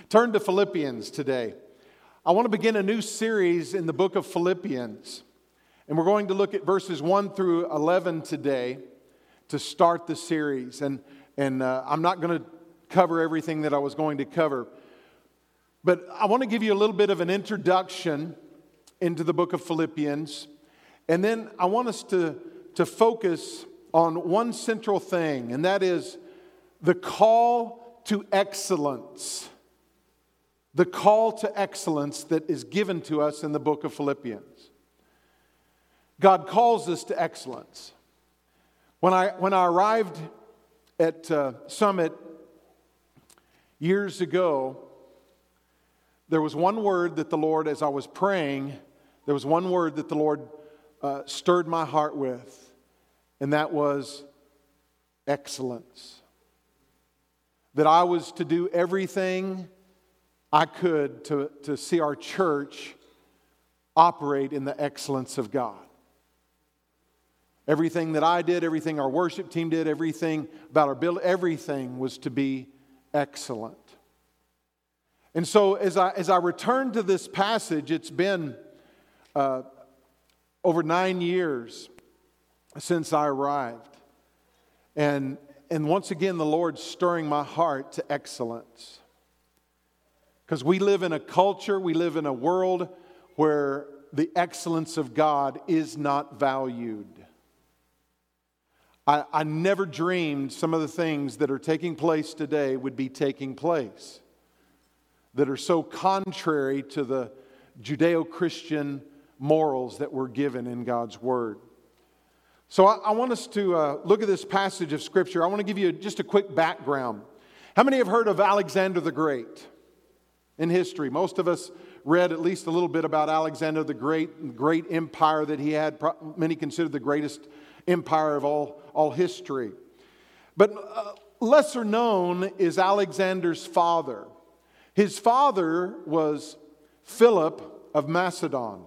Turn to Philippians today. I want to begin a new series in the book of Philippians. And we're going to look at verses 1 through 11 today to start the series. And I'm not going to cover everything that I was going to cover. But I want to give you a little bit of an introduction into the book of Philippians. And then I want us to focus on one central thing, and that is the call to excellence. The call to excellence that is given to us in the book of Philippians. God calls us to excellence. When I arrived at Summit years ago, there was one word that the Lord, as I was praying, there was one word that the Lord stirred my heart with, and that was excellence. That I was to do everything I could to see our church operate in the excellence of God. Everything that I did, everything our worship team did, everything about our build, everything was to be excellent. And so as I return to this passage, it's been over 9 years since I arrived. And once again, the Lord's stirring my heart to excellence. Because we live in a culture, we live in a world where the excellence of God is not valued. I never dreamed some of the things that are taking place today would be taking place, that are so contrary to the Judeo-Christian morals that we're given in God's Word. So I want us to look at this passage of Scripture. I want to give you just a quick background. How many have heard of Alexander the Great in history? Most of us read at least a little bit about Alexander the great empire that he had. Many consider the greatest empire of all history. But lesser known is Alexander's father. His father was Philip of Macedon.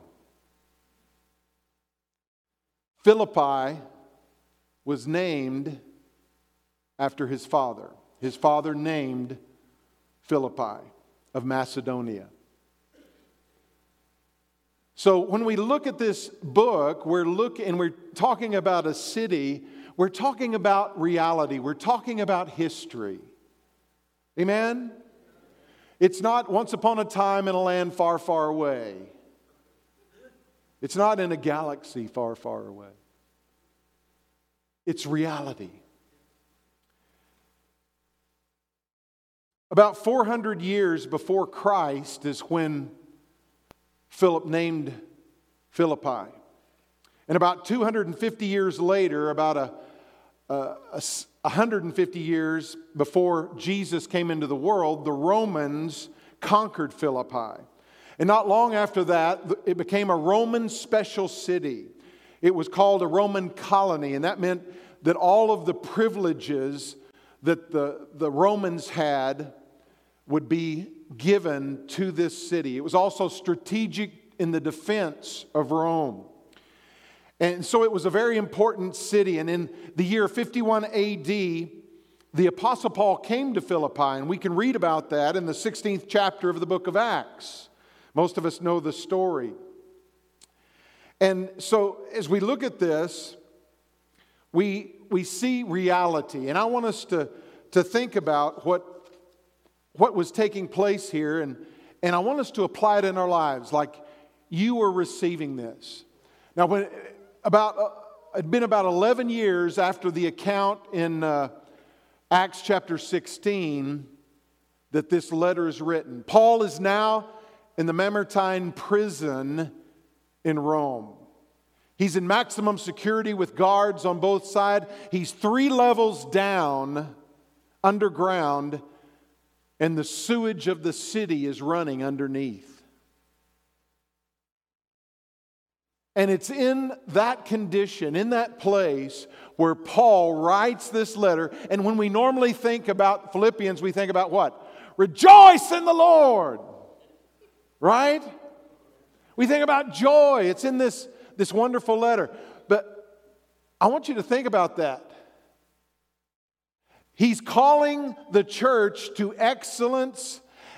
Philippi was named after his father. His father named Philippi of Macedonia. So when we look at this book, we're talking about a city, we're talking about reality, we're talking about history. Amen? It's not once upon a time in a land far, far away. It's not in a galaxy far, far away. It's reality. About 400 years before Christ is when Philip named Philippi. And about 250 years later, about 150 years before Jesus came into the world, the Romans conquered Philippi. And not long after that, it became a Roman special city. It was called a Roman colony, and that meant that all of the privileges that the Romans had would be given to this city. It was also strategic in the defense of Rome. And so it was a very important city. And in the year 51 AD, the Apostle Paul came to Philippi, and we can read about that in the 16th chapter of the book of Acts. Most of us know the story. And so as we look at this, we see reality. And I want us to think about what was taking place here. And I want us to apply it in our lives like you were receiving this. Now, it'd been about 11 years after the account in Acts chapter 16 that this letter is written. Paul is now in the Mamertine prison in Rome. He's in maximum security with guards on both sides. He's 3 levels down underground, and the sewage of the city is running underneath. And it's in that condition, in that place, where Paul writes this letter. And when we normally think about Philippians, we think about what? Rejoice in the Lord. Right? We think about joy. It's in this wonderful letter. But I want you to think about that. He's calling the church to excellence,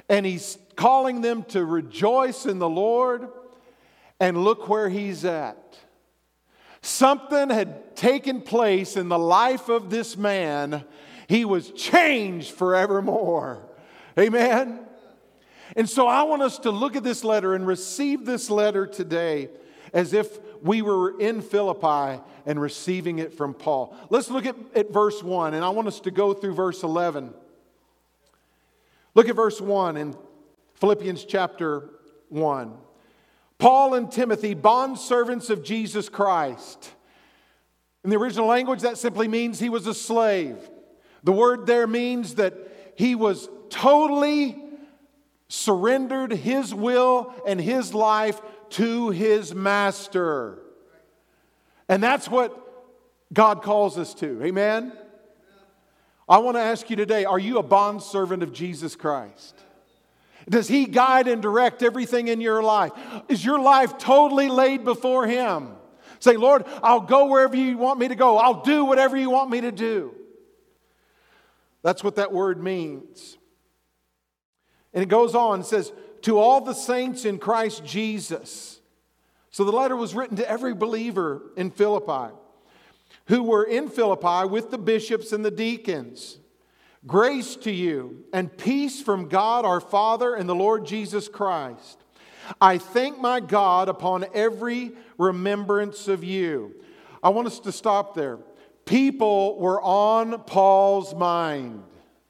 And he's calling them to rejoice in the Lord. And look where he's at. Something had taken place in the life of this man. He was changed forevermore. Amen? And so I want us to look at this letter and receive this letter today as if we were in Philippi and receiving it from Paul. Let's look at verse 1, and I want us to go through verse 11. Look at verse 1 in Philippians chapter 1. Paul and Timothy, bondservants of Jesus Christ. In the original language, that simply means he was a slave. The word there means that he was totally surrendered his will and his life to his master. And that's what God calls us to. Amen? I want to ask you today, are you a bondservant of Jesus Christ? Does He guide and direct everything in your life? Is your life totally laid before Him? Say, Lord, I'll go wherever you want me to go. I'll do whatever you want me to do. That's what that word means. And it goes on and says, to all the saints in Christ Jesus. So the letter was written to every believer in Philippi, who were in Philippi with the bishops and the deacons. Grace to you and peace from God our Father and the Lord Jesus Christ. I thank my God upon every remembrance of you. I want us to stop there. People were on Paul's mind.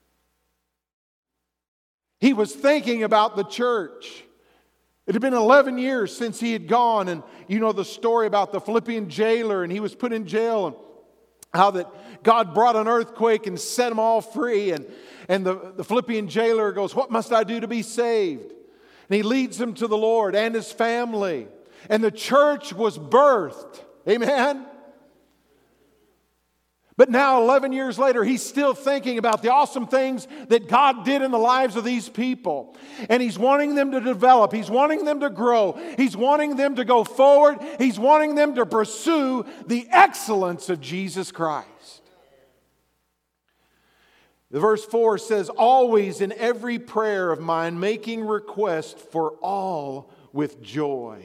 He was thinking about the church. It had been 11 years since he had gone, and you know the story about the Philippian jailer, and he was put in jail, and how that God brought an earthquake and set them all free. And the Philippian jailer goes, what must I do to be saved? And he leads him to the Lord and his family. And the church was birthed. Amen? But now 11 years later, he's still thinking about the awesome things that God did in the lives of these people. And he's wanting them to develop. He's wanting them to grow. He's wanting them to go forward. He's wanting them to pursue the excellence of Jesus Christ. The verse 4 says, always in every prayer of mine, making request for all with joy.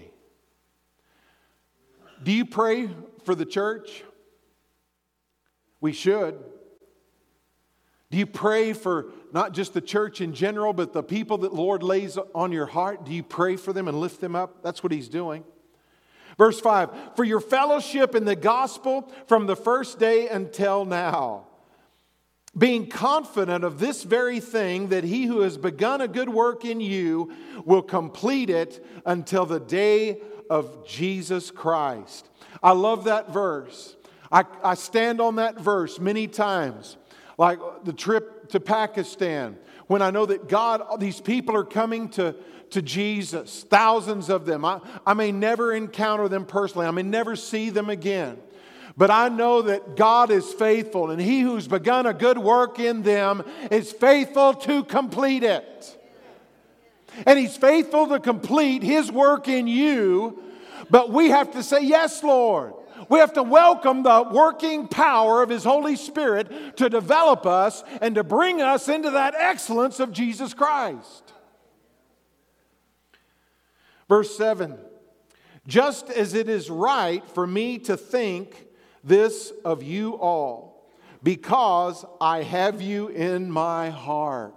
Do you pray for the church? We should. Do you pray for not just the church in general, but the people that the Lord lays on your heart? Do you pray for them and lift them up? That's what He's doing. Verse 5, for your fellowship in the gospel from the first day until now, being confident of this very thing, that He who has begun a good work in you will complete it until the day of Jesus Christ. I love that verse. I stand on that verse many times, like the trip to Pakistan, when I know that God, these people are coming to Jesus, thousands of them. I may never encounter them personally. I may never see them again. But I know that God is faithful, and He who's begun a good work in them is faithful to complete it. And He's faithful to complete His work in you, but we have to say, yes, Lord. We have to welcome the working power of His Holy Spirit to develop us and to bring us into that excellence of Jesus Christ. Verse 7, just as it is right for me to think this of you all, because I have you in my heart.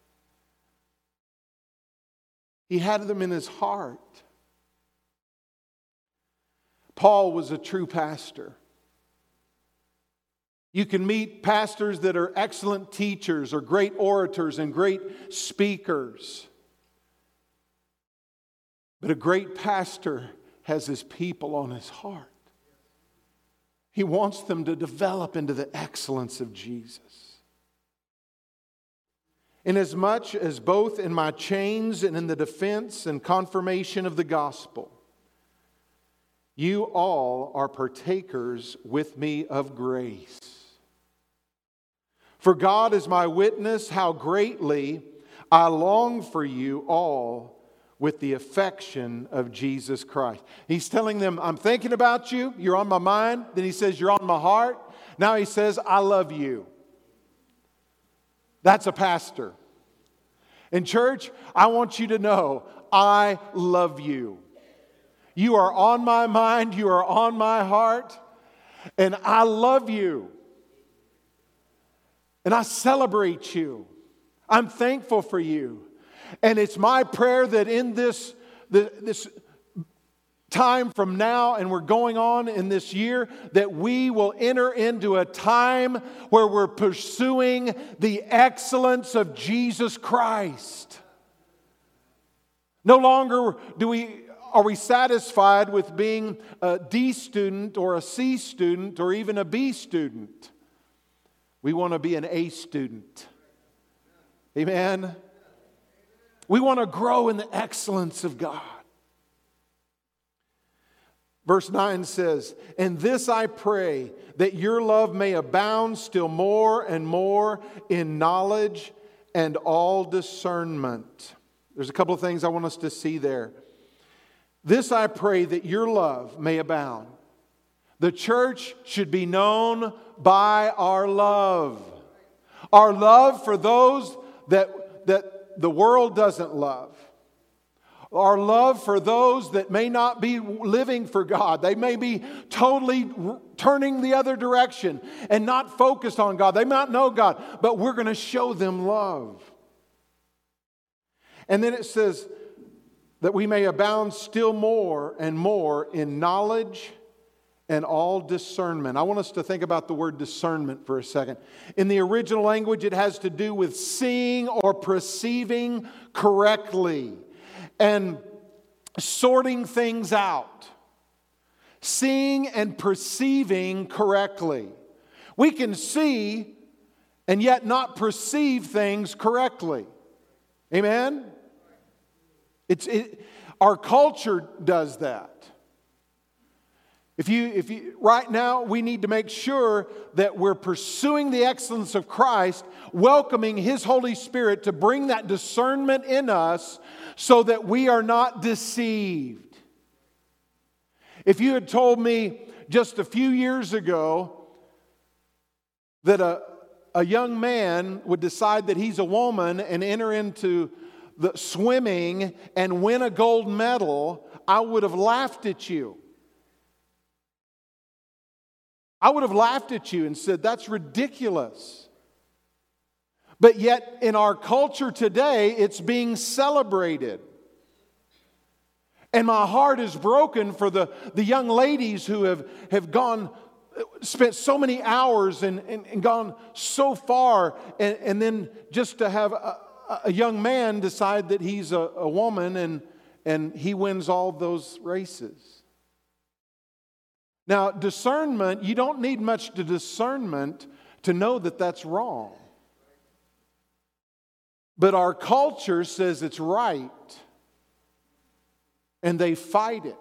He had them in His heart. Paul was a true pastor. You can meet pastors that are excellent teachers or great orators and great speakers. But a great pastor has his people on his heart. He wants them to develop into the excellence of Jesus. Inasmuch as both in my chains and in the defense and confirmation of the gospel, you all are partakers with me of grace. For God is my witness how greatly I long for you all with the affection of Jesus Christ. He's telling them, I'm thinking about you. You're on my mind. Then He says, you're on my heart. Now He says, I love you. That's a pastor. And church, I want you to know, I love you. You are on my mind, you are on my heart, and I love you. And I celebrate you. I'm thankful for you. And it's my prayer that in this time from now, and we're going on in this year, that we will enter into a time where we're pursuing the excellence of Jesus Christ. No longer are we satisfied with being a D student or a C student or even a B student. We want to be an A student. Amen? We want to grow in the excellence of God. Verse 9 says, "And this I pray, that your love may abound still more and more in knowledge and all discernment." There's a couple of things I want us to see there. This I pray, that your love may abound. The church should be known by our love. Our love for those that the world doesn't love. Our love for those that may not be living for God. They may be totally turning the other direction and not focused on God. They might know God, but we're going to show them love. And then it says that we may abound still more and more in knowledge and all discernment. I want us to think about the word discernment for a second. In the original language, it has to do with seeing or perceiving correctly and sorting things out. Seeing and perceiving correctly. We can see and yet not perceive things correctly. Amen? Our culture does that. If you right now, we need to make sure that we're pursuing the excellence of Christ, welcoming His Holy Spirit to bring that discernment in us so that we are not deceived. If you had told me just a few years ago that a young man would decide that he's a woman and enter into the swimming and win a gold medal, I would have laughed at you. I would have laughed at you and said, that's ridiculous. But yet, in our culture today, it's being celebrated. And my heart is broken for the young ladies who have spent so many hours and gone so far, and then just to have a young man decide that he's a woman and he wins all those races. Now, discernment, you don't need much to discernment to know that that's wrong. But our culture says it's right, and they fight it.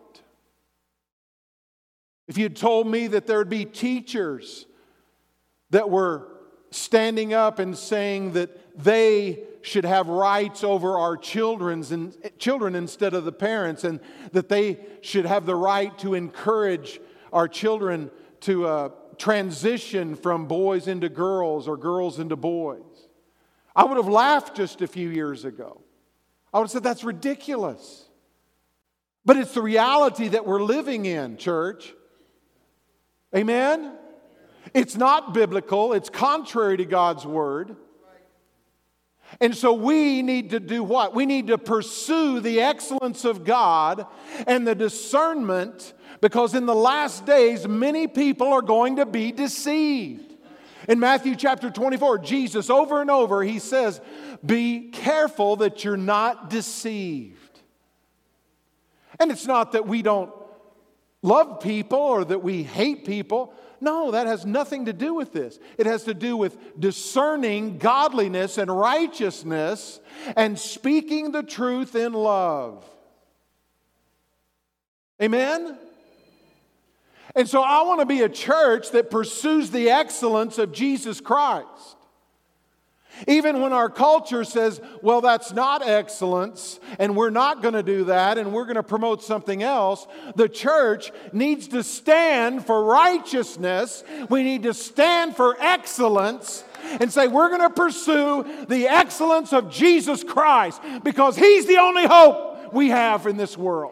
If you'd told me that there would be teachers that were standing up and saying that they should have rights over our children instead of the parents, and that they should have the right to encourage our children to transition from boys into girls or girls into boys, I would have laughed just a few years ago. I would have said, that's ridiculous. But it's the reality that we're living in, church. Amen? It's not biblical. It's contrary to God's Word. And so we need to do what? We need to pursue the excellence of God and the discernment, because in the last days, many people are going to be deceived. In Matthew chapter 24, Jesus over and over, He says, be careful that you're not deceived. And it's not that we don't love people or that we hate people. No, that has nothing to do with this. It has to do with discerning godliness and righteousness and speaking the truth in love. Amen? And so I want to be a church that pursues the excellence of Jesus Christ. Even when our culture says, well, that's not excellence, and we're not going to do that, and we're going to promote something else, the church needs to stand for righteousness. We need to stand for excellence, and say, we're going to pursue the excellence of Jesus Christ because He's the only hope we have in this world.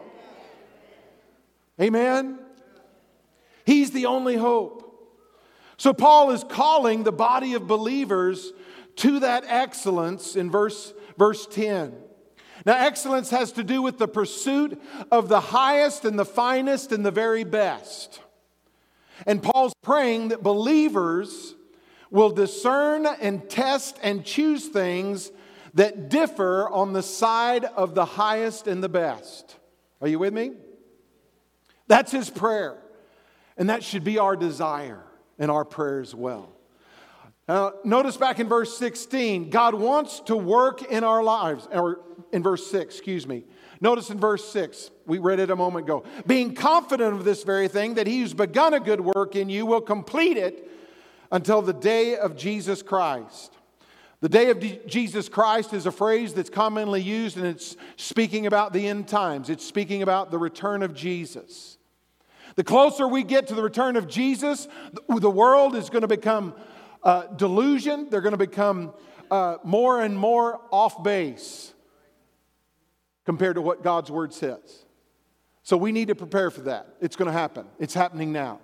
Amen? He's the only hope. So Paul is calling the body of believers to that excellence in verse 10. Now, excellence has to do with the pursuit of the highest and the finest and the very best. And Paul's praying that believers will discern and test and choose things that differ on the side of the highest and the best. Are you with me? That's his prayer. And that should be our desire and our prayer as well. Now, notice back in verse 16, God wants to work in our lives, or in verse 6, excuse me. Notice in verse 6, we read it a moment ago. Being confident of this very thing, that He who's begun a good work in you will complete it until the day of Jesus Christ. The day of Jesus Christ is a phrase that's commonly used, and it's speaking about the end times. It's speaking about the return of Jesus. The closer we get to the return of Jesus, the world is going to become delusion. They're going to become more and more off base compared to what God's Word says. So we need to prepare for that. It's going to happen. It's happening now.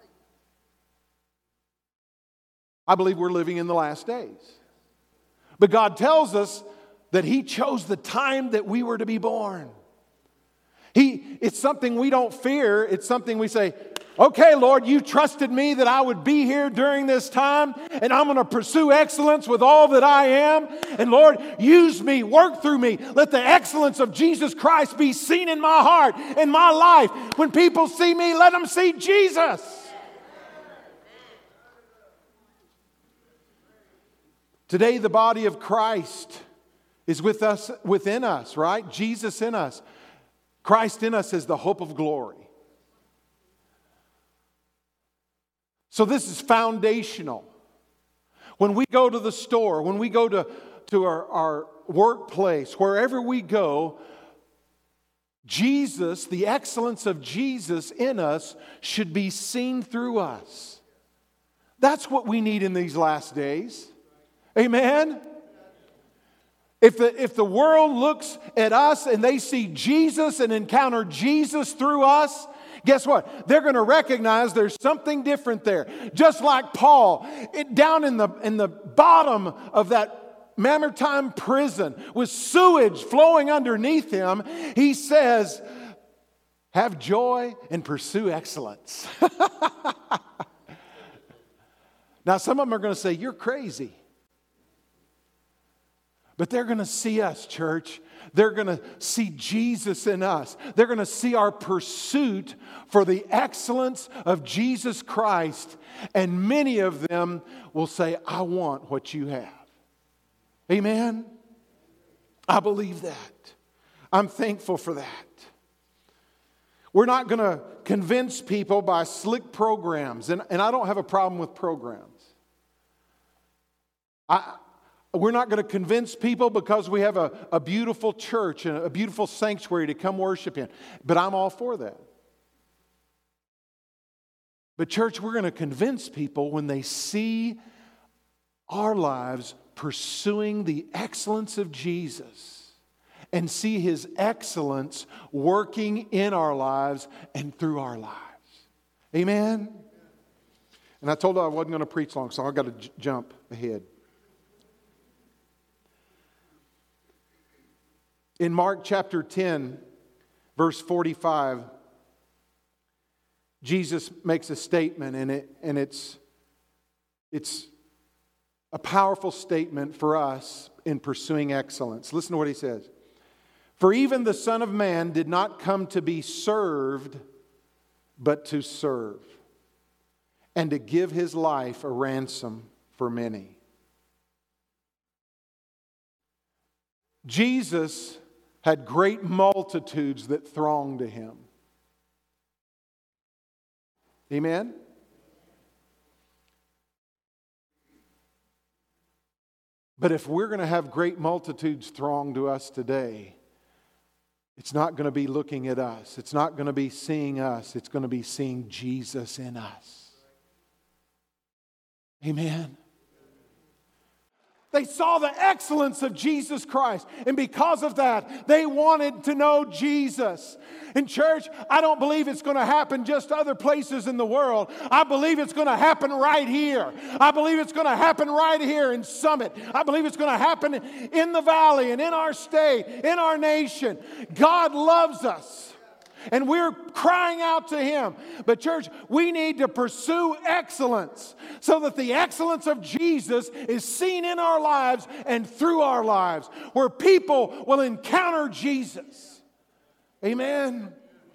I believe we're living in the last days. But God tells us that He chose the time that we were to be born. It's something we don't fear. It's something we say, okay, Lord, you trusted me that I would be here during this time, and I'm going to pursue excellence with all that I am. And Lord, use me, work through me. Let the excellence of Jesus Christ be seen in my heart, in my life. When people see me, let them see Jesus. Today, the body of Christ is with us, within us, right? Jesus in us. Christ in us is the hope of glory. So this is foundational. When we go to the store, when we go to our workplace, wherever we go, Jesus, the excellence of Jesus in us should be seen through us. That's what we need in these last days. Amen? If the world looks at us and they see Jesus and encounter Jesus through us, guess what? They're going to recognize there's something different there. Just like Paul, down in the bottom of that Mamertine prison with sewage flowing underneath him, he says, have joy and pursue excellence. Now, some of them are going to say, you're crazy. But they're going to see us, church. They're going to see Jesus in us. They're going to see our pursuit for the excellence of Jesus Christ. And many of them will say, I want what you have. Amen? I believe that. I'm thankful for that. We're not going to convince people by slick programs. And I don't have a problem with programs. We're not going to convince people because we have a beautiful church and a beautiful sanctuary to come worship in. But I'm all for that. But church, we're going to convince people when they see our lives pursuing the excellence of Jesus and see His excellence working in our lives and through our lives. Amen? And I told you I wasn't going to preach long, so I've got to jump ahead. In Mark chapter 10, verse 45, Jesus makes a statement, and it's a powerful statement for us in pursuing excellence. Listen to what He says. For even the Son of Man did not come to be served, but to serve, and to give His life a ransom for many. Jesus had great multitudes that thronged to Him. Amen? But if we're going to have great multitudes throng to us today, it's not going to be looking at us. It's not going to be seeing us. It's going to be seeing Jesus in us. Amen? They saw the excellence of Jesus Christ. And because of that, they wanted to know Jesus. In church, I don't believe it's going to happen just other places in the world. I believe it's going to happen right here. I believe it's going to happen right here in Summit. I believe it's going to happen in the valley and in our state, in our nation. God loves us. And we're crying out to Him. But church, we need to pursue excellence so that the excellence of Jesus is seen in our lives and through our lives, where people will encounter Jesus. Amen.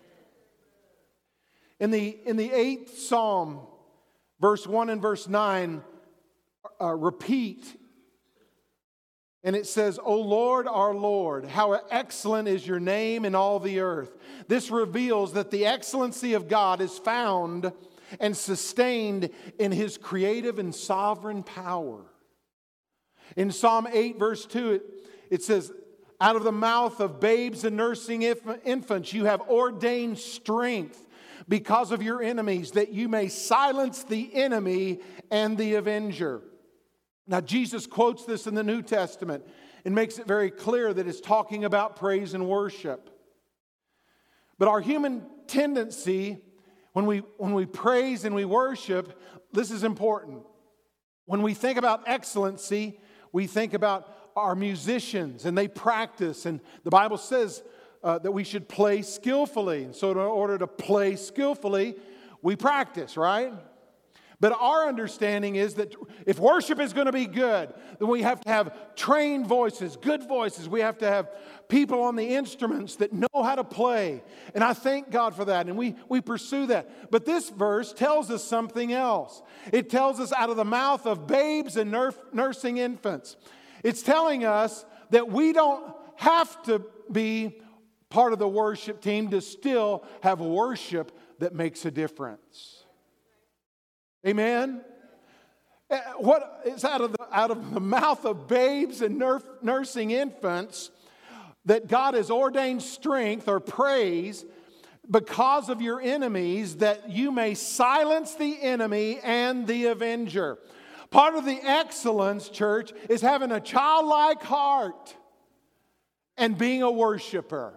In the 8th Psalm, verse 1 and verse 9 repeat. And it says, O Lord, our Lord, how excellent is your name in all the earth. This reveals that the excellency of God is found and sustained in His creative and sovereign power. In Psalm 8, verse 2, it says, out of the mouth of babes and nursing infants, you have ordained strength because of your enemies, that you may silence the enemy and the avenger. Now, Jesus quotes this in the New Testament and makes it very clear that it's talking about praise and worship. But our human tendency, when we praise and we worship, this is important. When we think about excellency, we think about our musicians, and they practice. And the Bible says that we should play skillfully. And so in order to play skillfully, we practice, right? But our understanding is that if worship is going to be good, then we have to have trained voices, good voices. We have to have people on the instruments that know how to play. And I thank God for that, and we pursue that. But this verse tells us something else. It tells us out of the mouth of babes and nursing infants. It's telling us that we don't have to be part of the worship team to still have worship that makes a difference. Amen? What is out of the mouth of babes and nursing infants that God has ordained strength or praise because of your enemies, that you may silence the enemy and the avenger. Part of the excellence, church, is having a childlike heart and being a worshiper.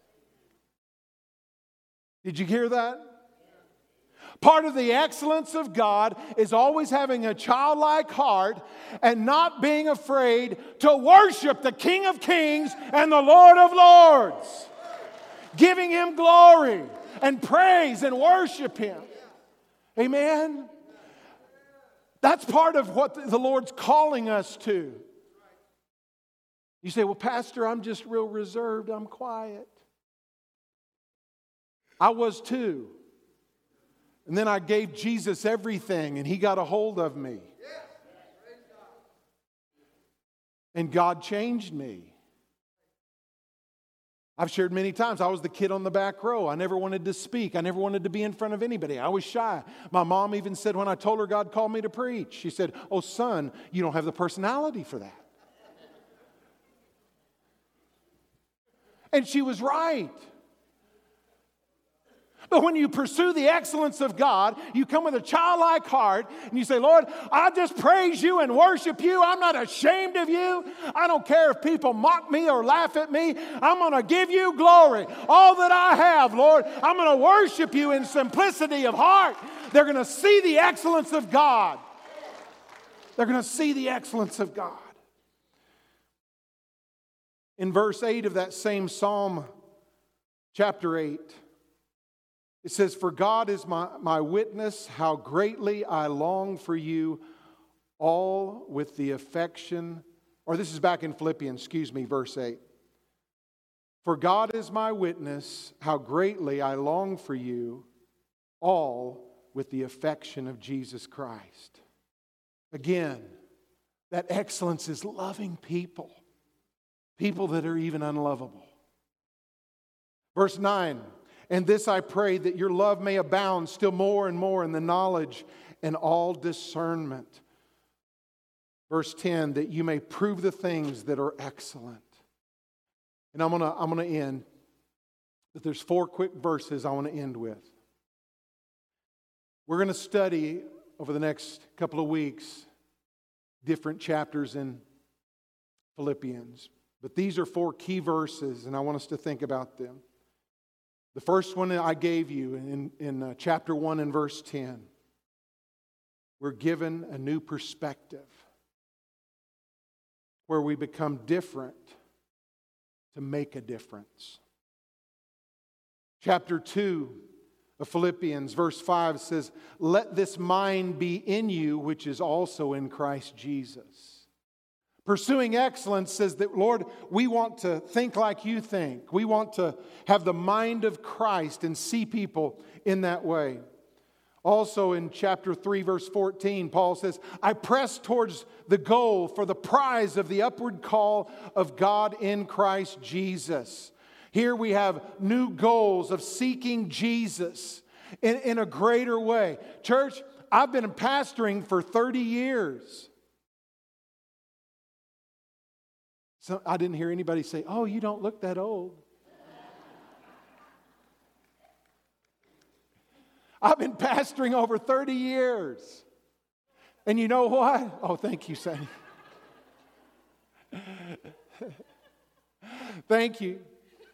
Did you hear that? Part of the excellence of God is always having a childlike heart and not being afraid to worship the King of Kings and the Lord of Lords. Giving Him glory and praise and worship Him. Amen? That's part of what the Lord's calling us to. You say, well, Pastor, I'm just real reserved. I'm quiet. I was too. And then I gave Jesus everything, and He got a hold of me. And God changed me. I've shared many times, I was the kid on the back row. I never wanted to speak. I never wanted to be in front of anybody. I was shy. My mom even said when I told her God called me to preach, she said, oh, son, you don't have the personality for that. And she was right. But when you pursue the excellence of God, you come with a childlike heart and you say, Lord, I just praise you and worship you. I'm not ashamed of you. I don't care if people mock me or laugh at me. I'm going to give you glory. All that I have, Lord, I'm going to worship you in simplicity of heart. They're going to see the excellence of God. They're going to see the excellence of God. In verse 8 of that same Psalm, chapter 8, it says, for God is my witness, how greatly I long for you, all with the affection, or this is back in Philippians, verse 8. For God is my witness, how greatly I long for you, all with the affection of Jesus Christ. Again, that excellence is loving people, people that are even unlovable. Verse 9. And this I pray, that your love may abound still more and more in the knowledge and all discernment. Verse 10, that you may prove the things that are excellent. And I'm gonna end, but there's 4 quick verses I want to end with. We're going to study over the next couple of weeks different chapters in Philippians. But these are 4 key verses, and I want us to think about them. The first one I gave you in chapter 1 and verse 10. We're given a new perspective where we become different to make a difference. Chapter 2 of Philippians, verse 5 says, "Let this mind be in you, which is also in Christ Jesus." Pursuing excellence says that, Lord, we want to think like you think. We want to have the mind of Christ and see people in that way. Also in chapter 3, verse 14, Paul says, "I press towards the goal for the prize of the upward call of God in Christ Jesus." Here we have new goals of seeking Jesus in a greater way. Church, I've been pastoring for 30 years. So I didn't hear anybody say, "Oh, you don't look that old." I've been pastoring over 30 years. And you know what? Oh, thank you, Sonny. Thank you.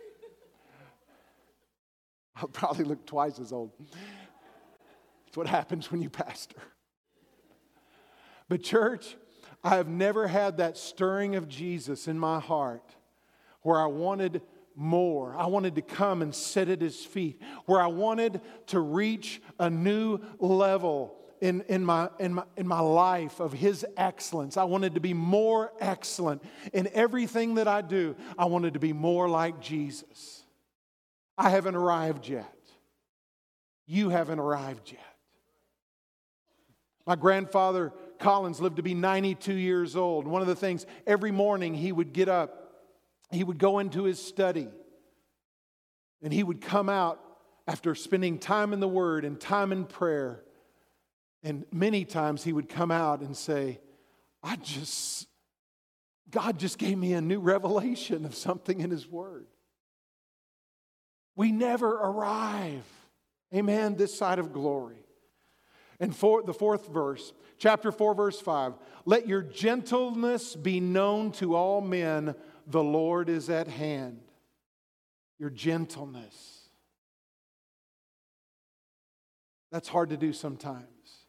I'll probably look twice as old. That's what happens when you pastor. But church, I have never had that stirring of Jesus in my heart where I wanted more. I wanted to come and sit at His feet, where I wanted to reach a new level in my life of His excellence. I wanted to be more excellent in everything that I do. I wanted to be more like Jesus. I haven't arrived yet. You haven't arrived yet. My grandfather Collins lived to be 92 years old. One of the things, every morning he would get up, he would go into his study, and he would come out after spending time in the Word and time in prayer. And many times he would come out and say, God just gave me a new revelation of something in His Word. We never arrive, amen, this side of glory. And for the 4th verse, chapter 4, verse 5, "Let your gentleness be known to all men, the Lord is at hand." Your gentleness. That's hard to do sometimes.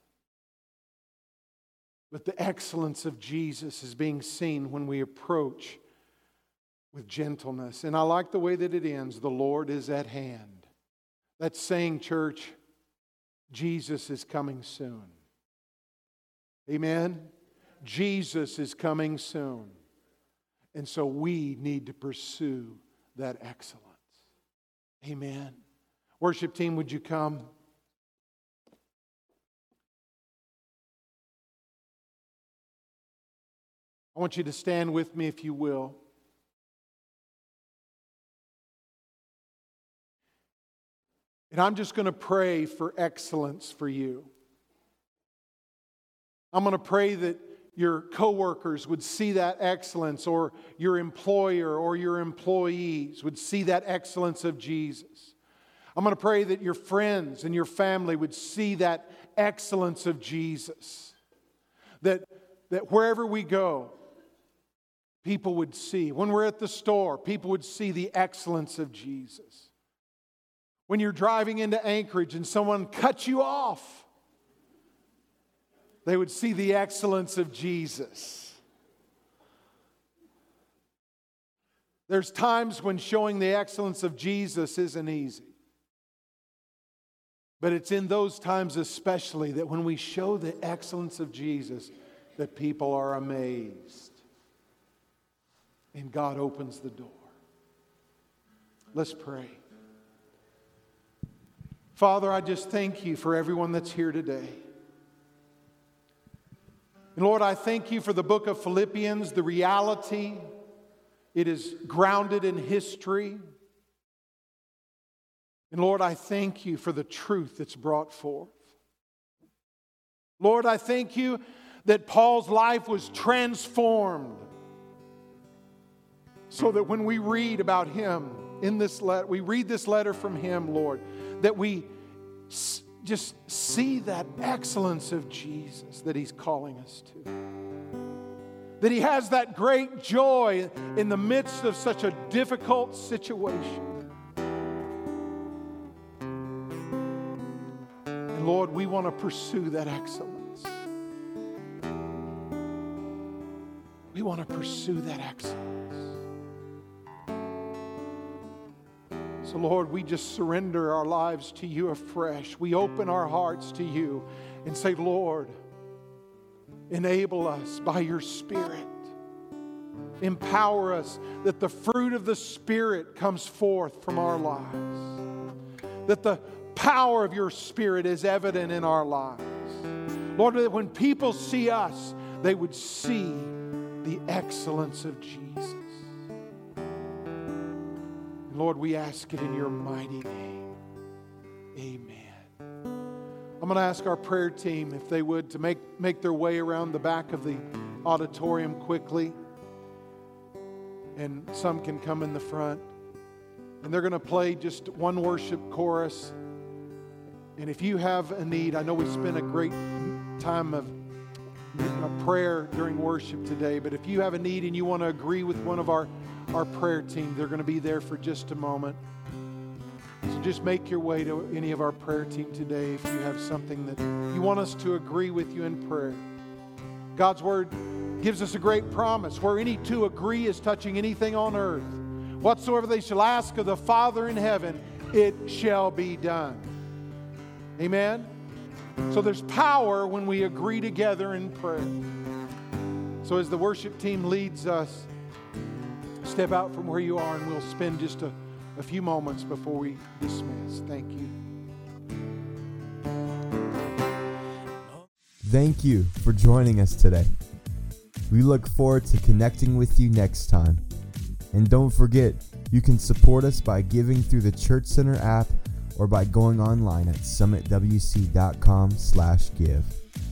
But the excellence of Jesus is being seen when we approach with gentleness. And I like the way that it ends, "The Lord is at hand." That's saying, church, Jesus is coming soon. Amen? Jesus is coming soon. And so we need to pursue that excellence. Amen. Worship team, would you come? I want you to stand with me if you will. And I'm just going to pray for excellence for you. I'm going to pray that your coworkers would see that excellence, or your employer or your employees would see that excellence of Jesus. I'm going to pray that your friends and your family would see that excellence of Jesus. That wherever we go, people would see. When we're at the store, people would see the excellence of Jesus. When you're driving into Anchorage and someone cuts you off, they would see the excellence of Jesus. There's times when showing the excellence of Jesus isn't easy. But it's in those times especially that when we show the excellence of Jesus, that people are amazed. And God opens the door. Let's pray. Father, I just thank you for everyone that's here today. And Lord, I thank you for the book of Philippians, the reality. It is grounded in history. And Lord, I thank you for the truth that's brought forth. Lord, I thank you that Paul's life was transformed so that when we read about him in this letter, we read this letter from him, Lord, that we just see that excellence of Jesus that he's calling us to. that He has that great joy in the midst of such a difficult situation. And Lord, we want to pursue that excellence. We want to pursue that excellence. So Lord, we just surrender our lives to You afresh. We open our hearts to You and say, Lord, enable us by Your Spirit. Empower us that the fruit of the Spirit comes forth from our lives. That the power of Your Spirit is evident in our lives. Lord, that when people see us, they would see the excellence of Jesus. And Lord, we ask it in Your mighty name. Amen. I'm going to ask our prayer team if they would to make their way around the back of the auditorium quickly. And some can come in the front. And they're going to play just one worship chorus. And if you have a need, I know we spent a great time of prayer during worship today, but if you have a need and you want to agree with one of our prayer team, they're going to be there for just a moment. So just make your way to any of our prayer team today if you have something that you want us to agree with you in prayer. God's Word gives us a great promise. Where any two agree as touching anything on earth, whatsoever they shall ask of the Father in heaven, it shall be done. Amen? So there's power when we agree together in prayer. So as the worship team leads us, step out from where you are and we'll spend just a few moments before we dismiss. Thank you. Thank you for joining us today. We look forward to connecting with you next time. And don't forget, you can support us by giving through the Church Center app or by going online at summitwc.com/give.